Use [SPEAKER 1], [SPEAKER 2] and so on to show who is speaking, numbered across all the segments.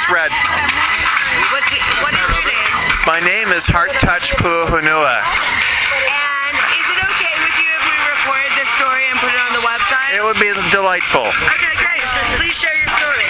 [SPEAKER 1] It's red.
[SPEAKER 2] What is your name?
[SPEAKER 1] My name is Heart Touch Puahonua.
[SPEAKER 2] And is it okay with you if we recorded this story and put it on the website?
[SPEAKER 1] It would be delightful.
[SPEAKER 2] Okay, great. Please share your story.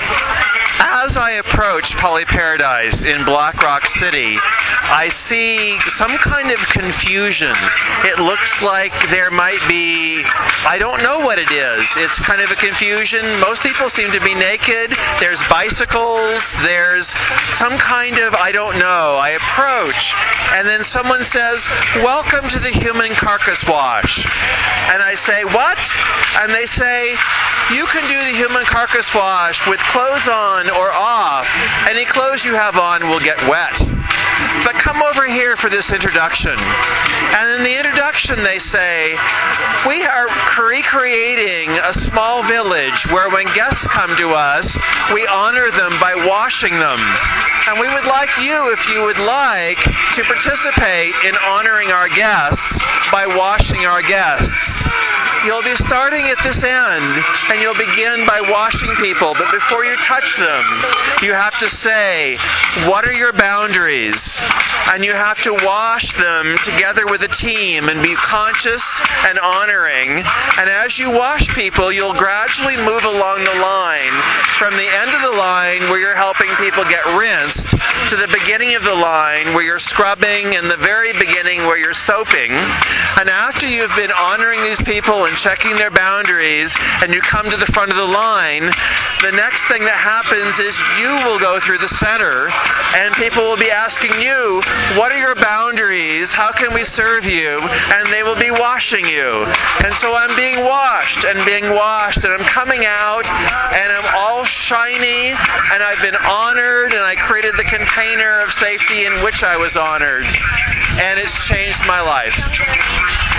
[SPEAKER 1] As I approach Poly Paradise in Black Rock City, I see some kind of confusion. It looks like there might be, I don't know what it is. It's kind of a confusion. Most people seem to be naked. There's bicycles. There's some kind of, I don't know. I approach, and then someone says, "Welcome to the human carcass wash." And I say, "What?" And they say, "You can do the human carcass wash with clothes on or off. Any clothes you have on will get wet. But come over here for this introduction." And in the introduction they say, "We are recreating a small village where when guests come to us, we honor them by washing them. And we would like you, if you would like, to participate in honoring our guests by washing our guests. You'll be starting at this end, and you'll begin by washing people. But before you touch them, you have to say, what are your boundaries? And you have to wash them together with a team and be conscious and honoring. And as you wash people, you'll gradually move along the line from the end of the line where you're helping people get rinsed to the beginning of the line where you're scrubbing and the very beginning where you're soaping. And after you've been honoring these people and checking their boundaries and you come to the front of the line, the next thing that happens is you will go through the center and people will be asking you, what are your boundaries? How can we serve you? And they will be washing you. And so I'm being washed and I'm coming out and I'm all shiny and I've been honored and I created the container of safety in which I was honored. And it's changed my life.